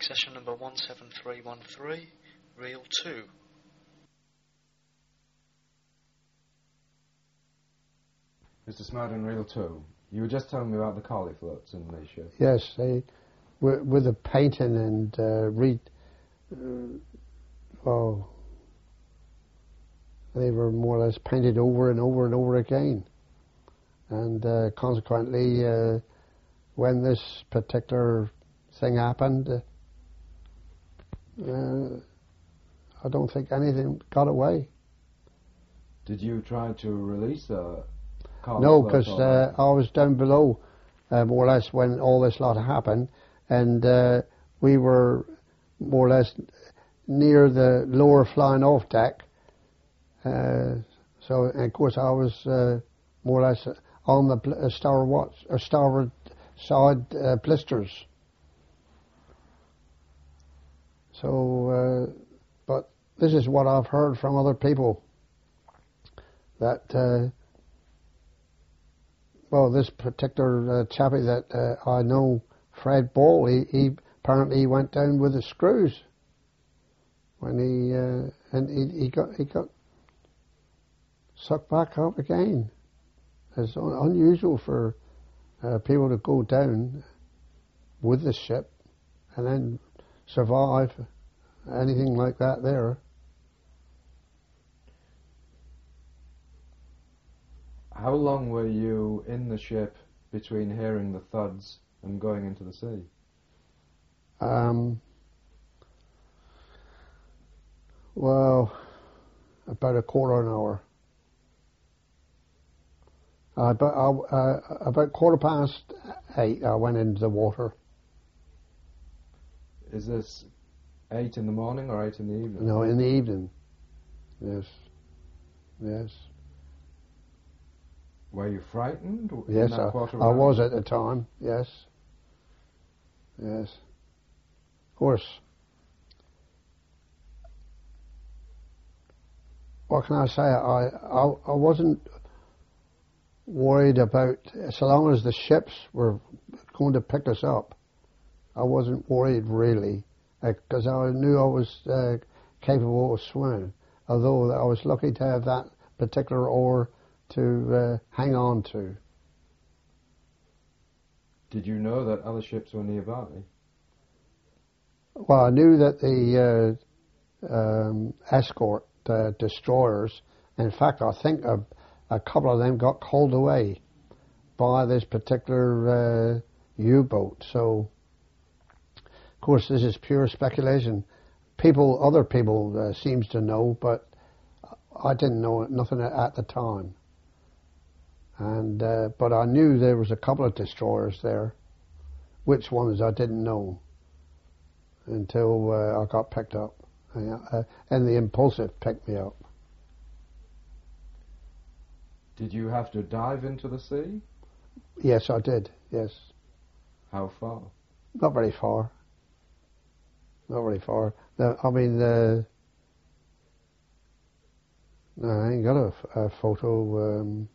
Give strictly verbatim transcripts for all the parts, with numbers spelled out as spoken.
session number one seven three one three, reel two. Mister Snowden, reel two. You were just telling me about the Carly floats in the ship. Yes, they, with, with the painting and uh, re, uh, well, they were more or less painted over and over and over again. And uh, consequently, uh, when this particular thing happened, uh, uh, I don't think anything got away. Did you try to release the Carly No, floats? because uh, I was down below, uh, more or less, when all this lot happened, and uh, we were more or less near the lower flying off deck. Uh, so, and of course, I was uh, more or less on the bl- uh, starboard watch, or starboard side uh, blisters. So, uh, but this is what I've heard from other people, that, uh, well, this particular uh, chappie that uh, I know, Fred Ball, he, he apparently he went down with the screws when he, uh, and he, he got, he got sucked back up again. It's un- unusual for uh, people to go down with the ship and then survive anything like that there. How long were you in the ship between hearing the thuds and going into the sea? Um, well, about a quarter of an hour. Uh, but I, uh, about quarter past eight, I went into the water. Is this eight in the morning or eight in the evening? No, in the evening. Yes. Yes. Were you frightened? in Yes, that I, quarter of I an hour? was at the time. Yes. Yes. Of course. What can I say? I, I, I wasn't worried about, so long as the ships were going to pick us up, I wasn't worried really, because I knew I was uh, capable of swimming, although I was lucky to have that particular oar to uh, hang on to. Did you know that other ships were nearby? Well, I knew that the uh, um, escort uh, destroyers, in fact, I think a, a couple of them got called away by this particular uh, U-boat. So, of course, this is pure speculation. People, other people uh, seems to know, but I didn't know nothing at the time. And uh, but I knew there was a couple of destroyers there. Which ones I didn't know until uh, I got picked up, uh, and the Impulsive picked me up. Did you have to dive into the sea? Yes, I did. Yes. How far? Not very far. Not very far. No, I mean, uh, no, I ain't got a, a photo. Um,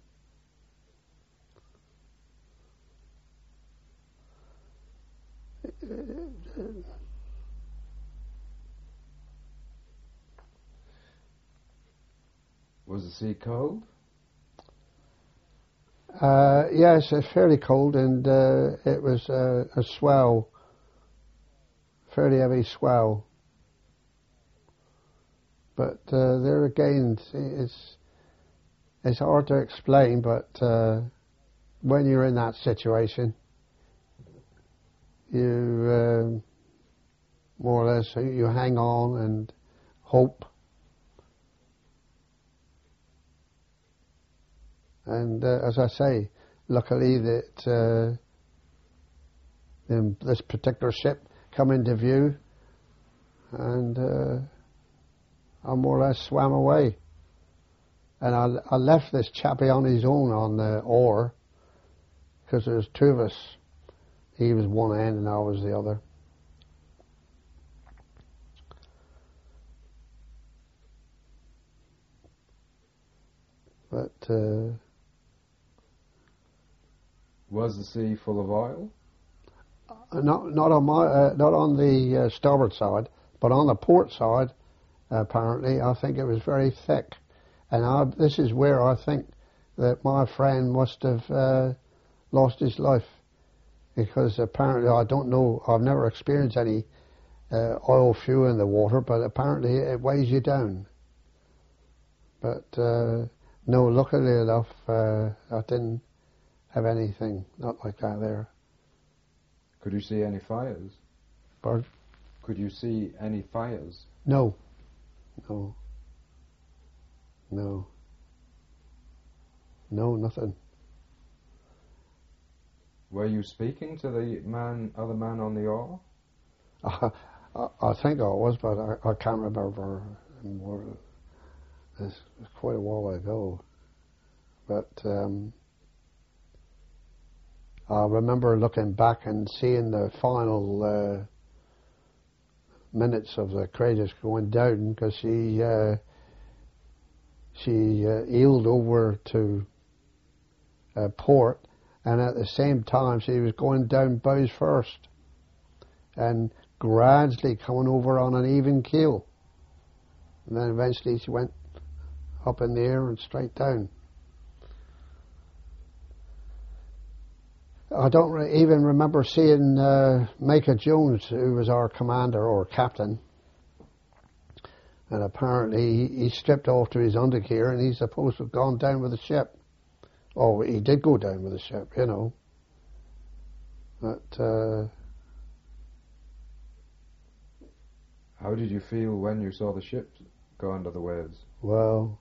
Was the sea cold? uh, yes, it's fairly cold, and uh, it was uh, a swell, fairly heavy swell. But uh, there again, it's it's hard to explain. But uh, when you're in that situation, you um, more or less you hang on and hope. And uh, as I say, luckily that uh, this particular ship come into view, and uh, I more or less swam away. And I, I left this chappie on his own on the oar, because there was two of us. He was one end and I was the other. But uh, was the sea full of oil? not not on my uh, not on the uh, starboard side, but on the port side. Apparently, I think it was very thick, and I, this is where I think that my friend must have uh, lost his life, because apparently I don't know. I've never experienced any uh, oil fuel in the water, but apparently it weighs you down. But uh, no, luckily enough, uh, I didn't have anything not like that there. Could you see any fires? Pardon? Could you see any fires? No. No. No. No, nothing. Were you speaking to the man, other man on the oar? I, I, I think I was, but I, I can't remember more. It's quite a while ago. But um, I remember looking back and seeing the final uh, minutes of the Courageous going down, because she uh, she uh, heeled over to uh, port, and at the same time she was going down bows first and gradually coming over on an even keel, and then eventually she went up in the air and straight down. I don't re- even remember seeing uh, Micah Jones, who was our commander or captain, and apparently he, he stripped off to his undergear and he's supposed to have gone down with the ship. Oh, he did go down with the ship, you know. But uh, how did you feel when you saw the ship go under the waves? Well,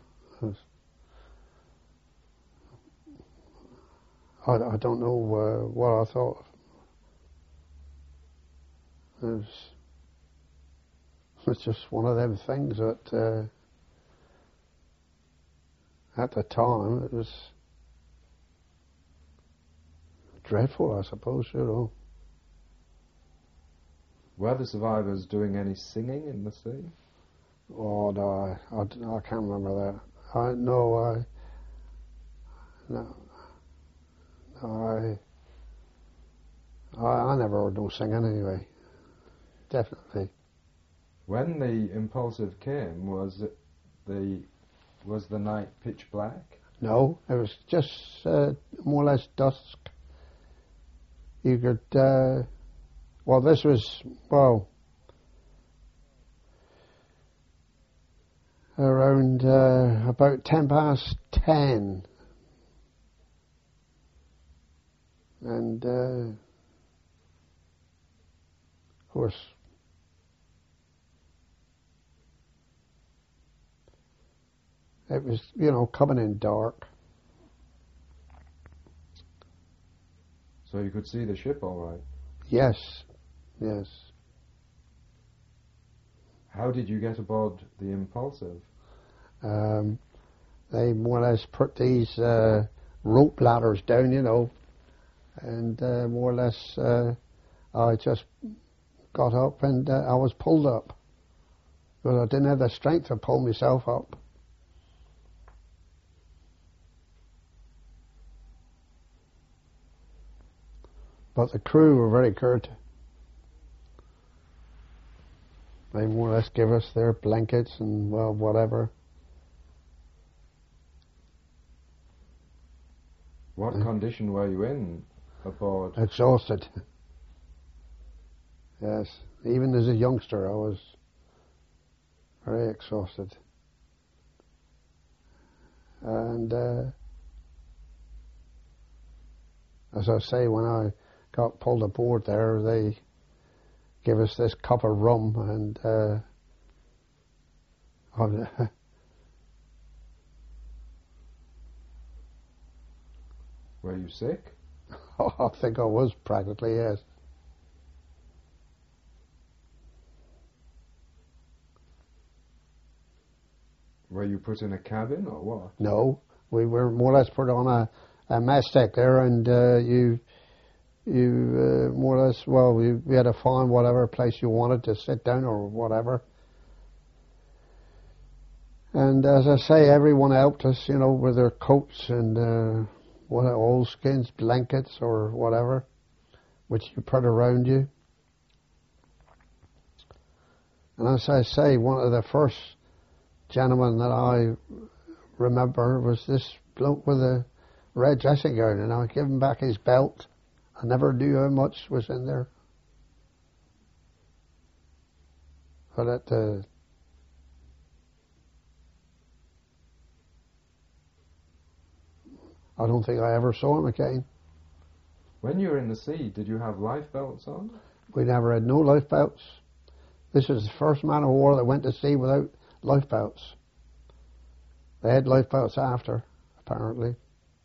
I, I don't know uh, what I thought. It was, it's just one of them things that uh, at the time it was dreadful, I suppose, you know. Were the survivors doing any singing in the sea? Oh, no, I, I, I can't remember that. I, no, I, no, no, I, I, I never heard no singing anyway. Definitely. When the Impulsive came, was it the, was the night pitch black? No, it was just uh, more or less dusk. You could, uh, well, this was, well, around uh, about ten past ten. And, uh, of course, it was, you know, coming in dark. So you could see the ship all right? Yes, yes. How did you get aboard the Impulsive? Um, they more or less put these uh, rope ladders down, you know, and uh, more or less uh, I just got up and uh, I was pulled up, because I didn't have the strength to pull myself up. But the crew were very good. They more or less give us their blankets and, well, whatever. What Mm. condition were you in aboard? Exhausted. Yes, even as a youngster I was very exhausted. And uh, as I say, when I got pulled aboard there, they gave us this cup of rum, and uh, I, Were you sick? I think I was practically, yes. Were you put in a cabin or what? No, we were more or less put on a, a mess deck there, and uh, you you uh, more or less, well, you, we had to find whatever place you wanted to sit down or whatever. And as I say, everyone helped us, you know, with their coats and uh, what oilskins, blankets or whatever. which you put around you. And as I say, one of the first gentlemen that I remember was this bloke with a red dressing gown, and I gave him back his belt. I never knew how much was in there. But it, uh, I don't think I ever saw him again. When you were in the sea, did you have life belts on? We never had no life belts. This was the first man of war that went to sea without life belts. They had life belts after, apparently.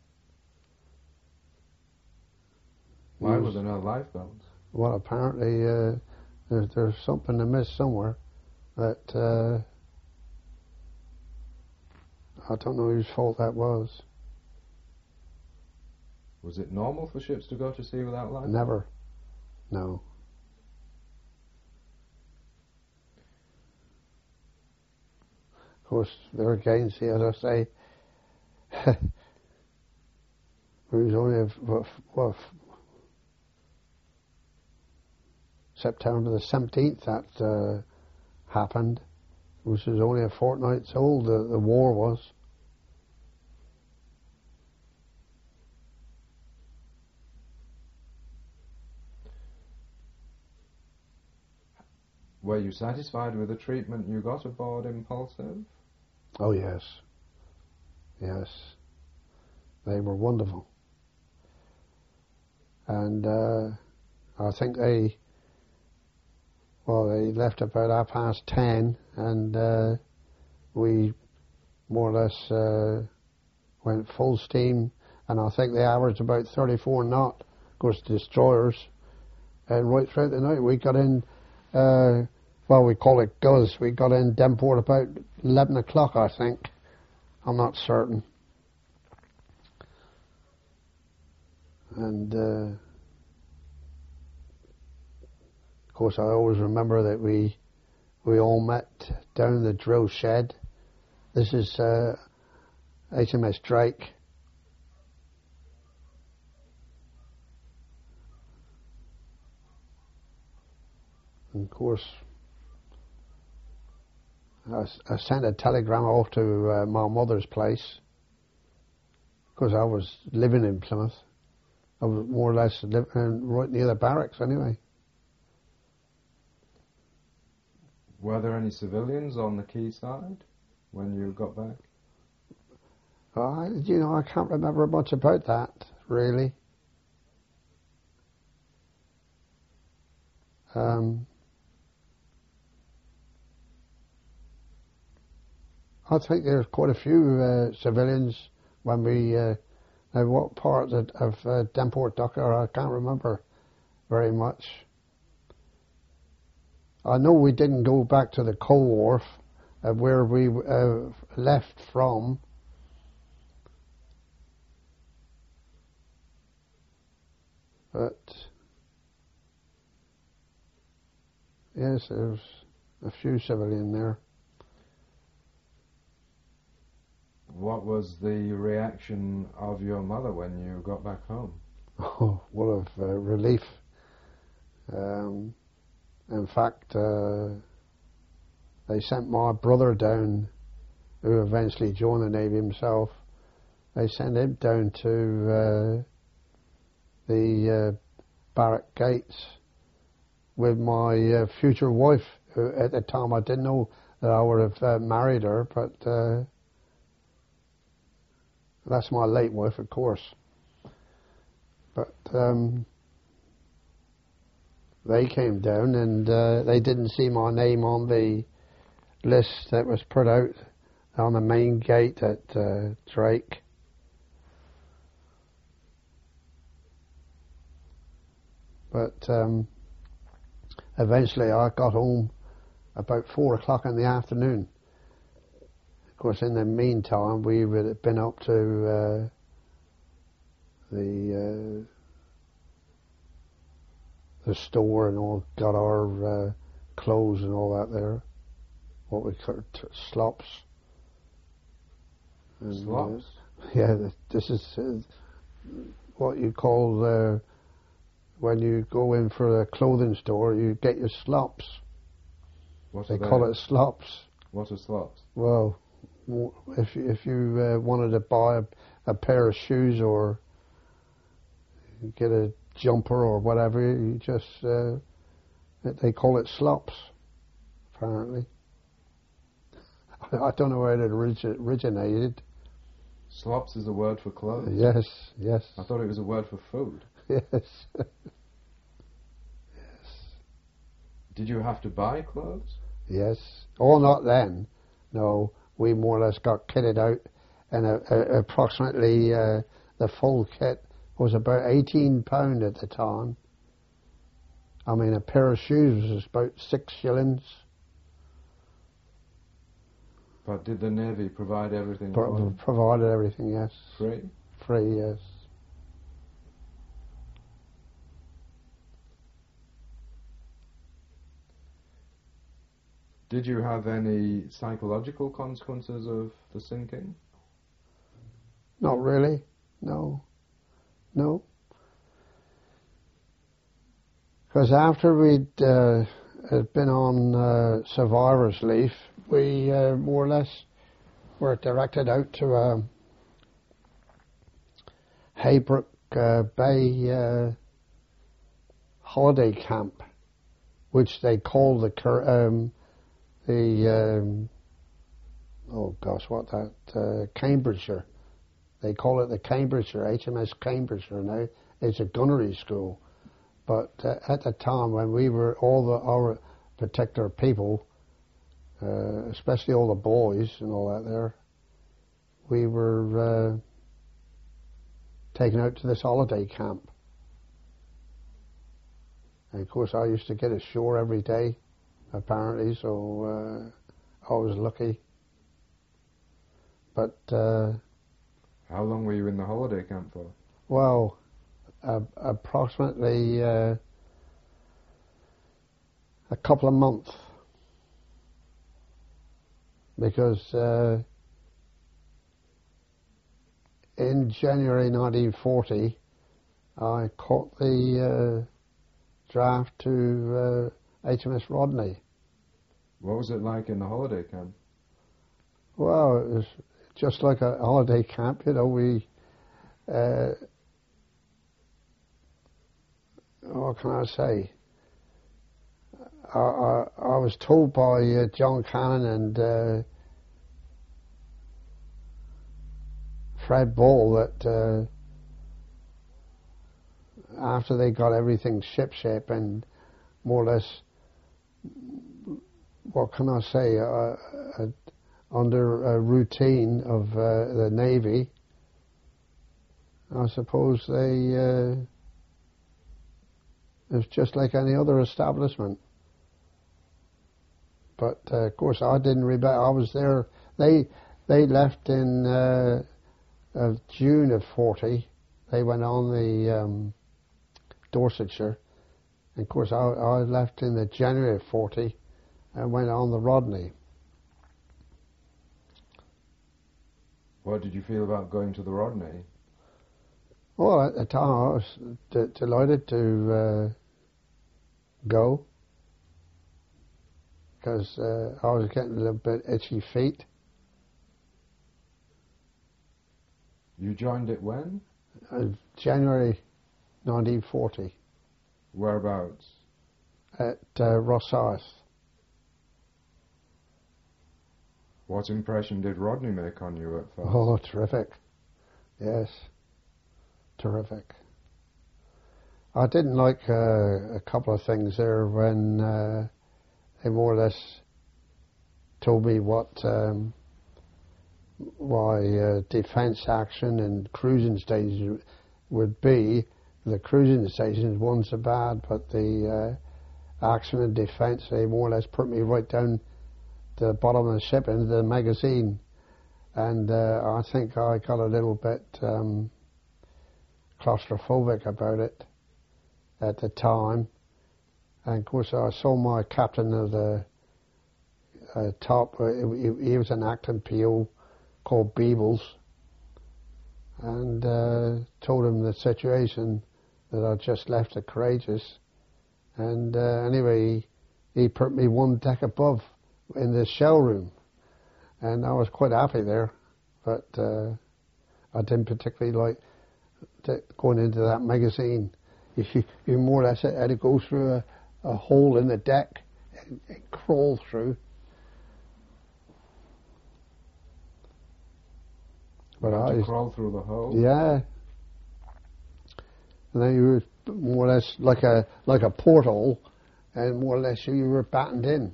Why Yes. were there no life belts? Well, apparently uh, there's, there's something amiss somewhere that uh, I don't know whose fault that was. Was it normal for ships to go to sea without life belts? Never. No. Of course, there again, see, as I say, it was only a, what, what, September the seventeenth that uh, happened, which was only a fortnight old, the, the war was. Were you satisfied with the treatment you got aboard Impulsive? Oh yes, yes, they were wonderful, and uh, I think they, well, they left about half past ten, and uh, we more or less uh, went full steam, and I think they averaged about thirty-four knot, of course, destroyers, and right throughout the night we got in. Uh, well, we call it Guz. We got in Devonport about eleven o'clock, I think. I'm not certain. And, uh, of course, I always remember that we we all met down in the drill shed. This is uh, H M S Drake. And of course, I, I sent a telegram off to uh, my mother's place because I was living in Plymouth. I was more or less living right near the barracks anyway. Were there any civilians on the quayside when you got back? I, you know, I can't remember much about that, really. Um, I think there's quite a few uh, civilians when we, uh, now what part of, of uh, Devonport Docker, I can't remember very much. I know we didn't go back to the coal wharf uh, where we uh, left from. But, yes, there's a few civilian there. What was the reaction of your mother when you got back home? Oh, what of uh, relief. Um, in fact, uh, they sent my brother down, who eventually joined the Navy himself. They sent him down to uh, the uh, barrack gates with my uh, future wife, who at the time I didn't know that I would have uh, married her, but uh, that's my late wife, of course. But um, they came down and uh, they didn't see my name on the list that was put out on the main gate at uh, Drake. But um, eventually I got home about four o'clock in the afternoon. Of course, in the meantime, we would have been up to uh, the uh, the store and all, got our uh, clothes and all that there. What we call t- slops. And, Slops? Uh, yeah, this is uh, what you call uh, when you go in for a clothing store, you get your slops. What They are call they? it slops. What are slops? Well, w- if you- if you uh, wanted to buy a, a pair of shoes or get a jumper or whatever, you just uh, they call it slops. Apparently, I don't know where it origi- originated. Slops is a word for clothes. Yes, yes, I thought it was a word for food. yes. Did you have to buy clothes? Yes. Oh, not then. No, we more or less got kitted out, and uh, uh, approximately uh, the full kit was about eighteen pound at the time. I mean, a pair of shoes was about six shillings. But did the Navy provide everything Pro- for you? provided everything, yes. Free? Free, yes. Did you have any psychological consequences of the sinking? Not really. No. No. Because after we'd uh, had been on uh, survivor's leave, we uh, more or less were directed out to a Haybrook uh, Bay uh, holiday camp, which they call the cur- um, the um, oh gosh, what that uh, Cambridgeshire. They call it the Cambridgeshire, H M S Cambridgeshire now. It's a gunnery school. But uh, at the time when we were, all the our particular people, uh, especially all the boys and all that there, we were uh, taken out to this holiday camp. And of course I used to get ashore every day, apparently, so uh, I was lucky. But, uh, How long were you in the holiday camp for? well, uh, approximately uh, a couple of months. Because uh, in January nineteen forty, I caught the uh, draft to uh, H M S Rodney. What was it like in the holiday camp? Well, it was just like a holiday camp, you know. We, uh, what can I say? I, I, I was told by uh, John Cannon and uh, Fred Ball that uh, after they got everything shipshape and more or less, what can I say, uh, uh, under a routine of uh, the Navy, I suppose they, uh, it was just like any other establishment. But uh, of course I didn't rebel. I was there, they, they left in uh, uh, June of forty. They went on the um, Dorsetshire. And of course I, I left in the January of forty and went on the Rodney. What did you feel about going to the Rodney? Well, at the time I was d- delighted to uh, go, because uh, I was getting a little bit itchy feet. You joined it when? Uh, January nineteen forty Whereabouts? at uh, Rosyth. What impression did Rodney make on you at first? Oh, terrific. Yes, terrific. I didn't like uh, a couple of things there when uh, they more or less told me what um, why uh, defence action and cruising stations would be. The cruising stations, one's so bad, but the uh, action and defence, they more or less put me right down to the bottom of the ship into the magazine. And uh, I think I got a little bit um, claustrophobic about it at the time. And of course I saw my captain of the uh, top, uh, he, he was an acting P O called Beebles, and uh, told him the situation, that I just left the Courageous. And uh, anyway, he, he put me one deck above in the shell room, and I was quite happy there. But uh, I didn't particularly like to, going into that magazine. You, you more or less had to go through a, a hole in the deck and, and crawl through. But You had I to crawl through the hole? Yeah. And then you were more or less like a like a porthole, and more or less you were battened in.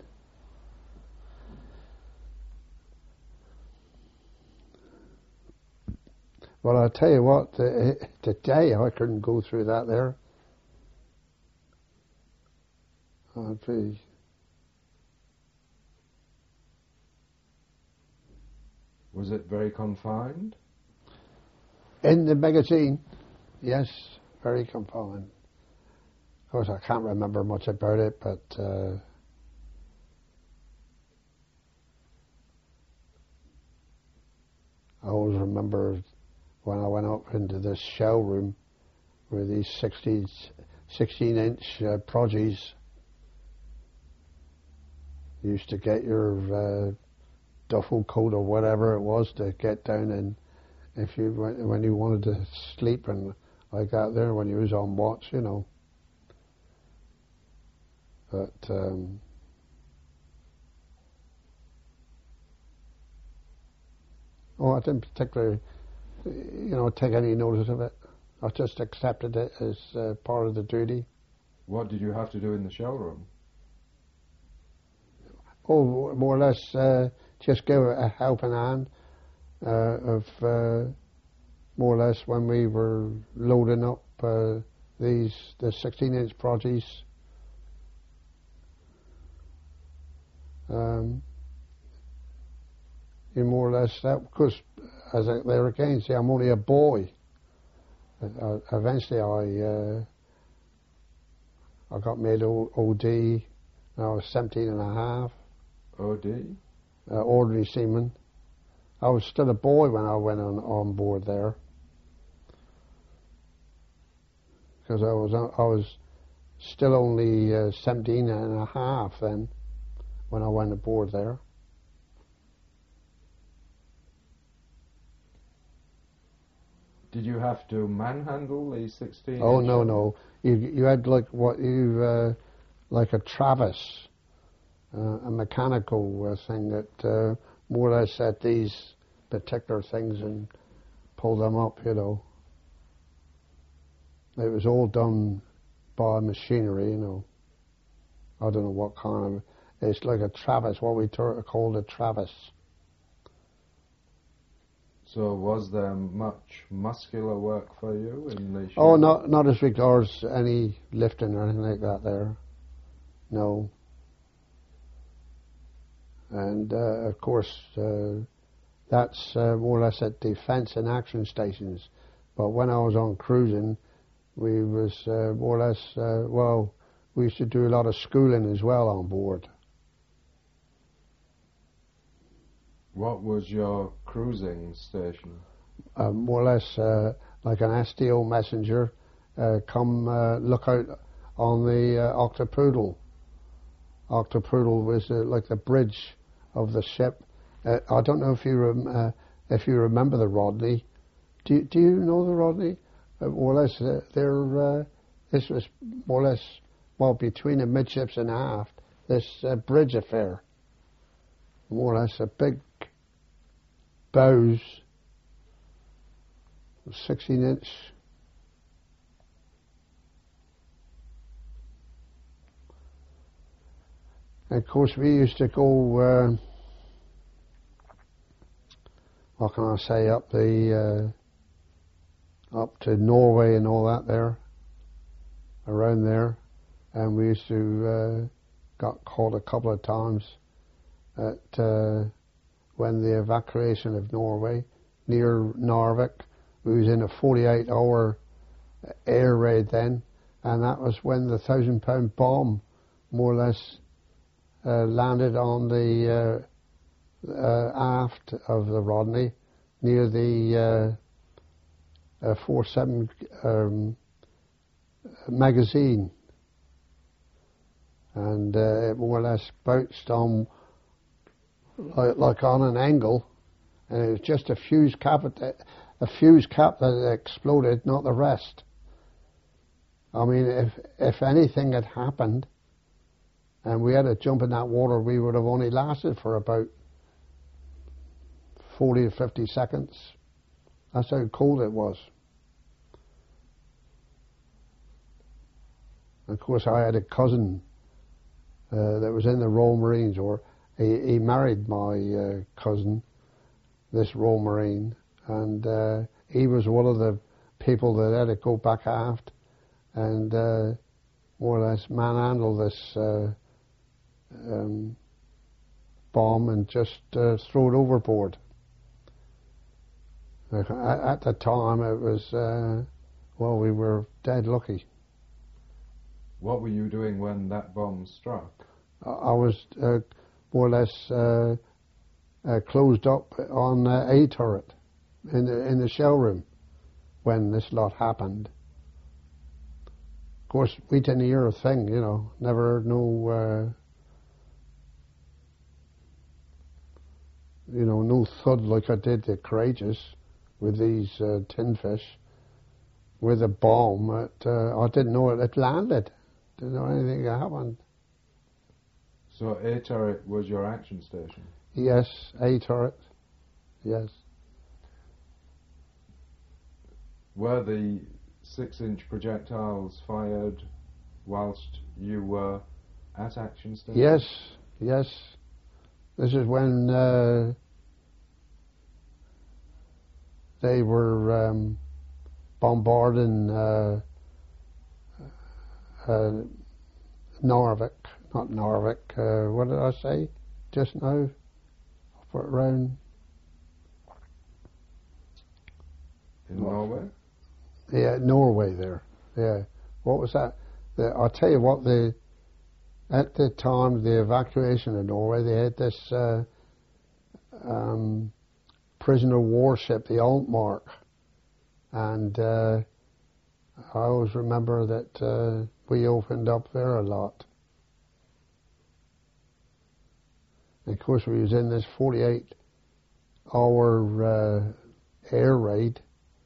Well, I'll tell you what, the, today I couldn't go through that there. I'd be... Was it very confined? In the magazine, yes, very confined. Of course, I can't remember much about it, but uh, I always remember when I went up into this shell room with these sixteen inch uh, prodigies. You used to get your uh, duffel coat or whatever it was to get down, and if you when you wanted to sleep and like that there when you was on watch, you know. But um, oh, I didn't particularly, you know, take any notice of it. I just accepted it as uh, part of the duty. What did you have to do in the shell room? Oh, more or less, uh, just give a helping hand uh, of uh, more or less when we were loading up uh, these the sixteen inch prodigies. Um, you more or less that because as I, there again, see, I'm only a boy. Uh, eventually, I uh, I got made O D. I was seventeen and a half. O D? Uh, ordinary seaman. I was still a boy when I went on, on board there. Because I was I was still only uh, seventeen and a half then when I went aboard there. Did you have to manhandle the sixteen? Oh no no, you you had like what you uh, like a Travis, uh, a mechanical uh, thing that uh, more or less set these particular things and pull them up. You know, it was all done by machinery. You know, I don't know what kind of. It's like a Travis, what we ter- called a Travis. So was there much muscular work for you in the ship? Oh, not not as regards any lifting or anything like that there. No. And uh, of course, uh, that's uh, more or less at defence and action stations. But when I was on cruising, we was uh, more or less, uh, well, we used to do a lot of schooling as well on board. What was your cruising station? Uh, more or less uh, like an S D O messenger, uh, come uh, look out on the uh, Octopoodle. Octopoodle was uh, like the bridge of the ship. Uh, I don't know if you rem- uh, if you remember the Rodney. Do you, do you know the Rodney? Uh, more or less, uh, they're, uh, this was more or less, well, between the midships and aft, this uh, bridge affair. More or less a big bows, sixteen inch. And of course, we used to go, uh, what can I say, up the, uh, up to Norway and all that there, around there. And we used to, uh, got caught a couple of times at, uh, when the evacuation of Norway, near Narvik. We was in a forty-eight hour air raid then, and that was when the thousand pound bomb more or less uh, landed on the uh, uh, aft of the Rodney near the uh, uh, four seven um, magazine, and uh, it more or less bounced on like, like on an angle, and it was just a fuse cap, a fuse cap that exploded, not the rest. I mean, if if anything had happened, and we had to jump in that water, we would have only lasted for about forty or fifty seconds. That's how cold it was. Of course, I had a cousin uh, that was in the Royal Marines, or he, he married my uh, cousin, this Royal Marine, and uh, he was one of the people that had to go back aft and uh, more or less manhandle this uh, um, bomb and just uh, throw it overboard. At, at the time, it was, uh, well, we were dead lucky. What were you doing when that bomb struck? I, I was uh, more or less uh, uh, closed up on uh, a turret in the in the shell room when this lot happened. Of course, we didn't hear a thing, you know, never heard no, uh, you know, no thud like I did at Courageous with these uh, tin fish, with a bomb. It, uh, I didn't know it had landed. Didn't know anything had happened. So A turret was your action station? Yes, A turret. Yes. Were the six-inch projectiles fired whilst you were at action station? Yes, yes. This is when uh, they were um, bombarding uh, uh, Narvik, not Narvik, uh, what did I say just now? Up around... In Norway? Yeah, Norway there. Yeah. What was that? The, I'll tell you what, the, at the time of the evacuation of Norway, they had this uh, um, prisoner warship, the Altmark. And uh, I always remember that uh, we opened up there a lot. And of course, we was in this forty-eight hour uh, air raid.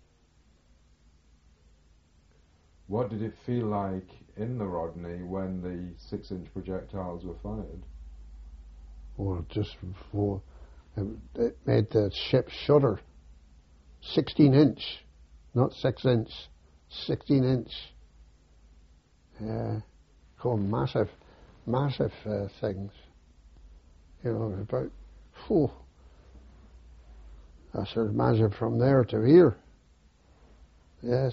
What did it feel like in the Rodney when the six-inch projectiles were fired? Well, just before it, it made the ship shudder. Sixteen inch, not six inch, sixteen inch. Yeah, called massive, massive uh, things. You know, about, whew. I sort of imagine from there to here. Yes.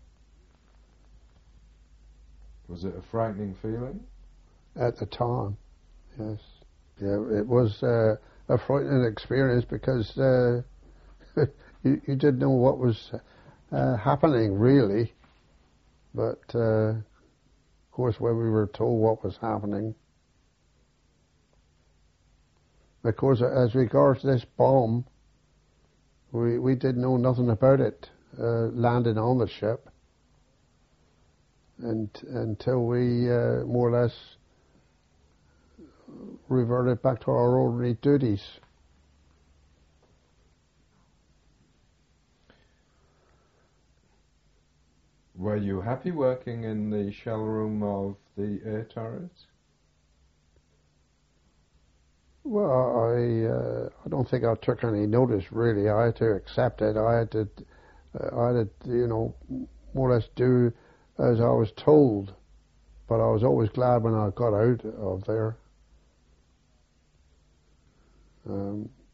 Was it a frightening feeling? At the time, yes. Yeah, it was uh, a frightening experience because uh, you, you didn't know what was uh, happening, really. But, uh, of course, when we were told what was happening, of course, as regards this bomb, we, we didn't know nothing about it uh, landing on the ship. And until we uh, more or less reverted back to our ordinary duties. Were you happy working in the shell room of the air turret? Well, I uh, I don't think I took any notice really. I had to accept it. I had to uh, I had to you know more or less do as I was told, but I was always glad when I got out of there. Um,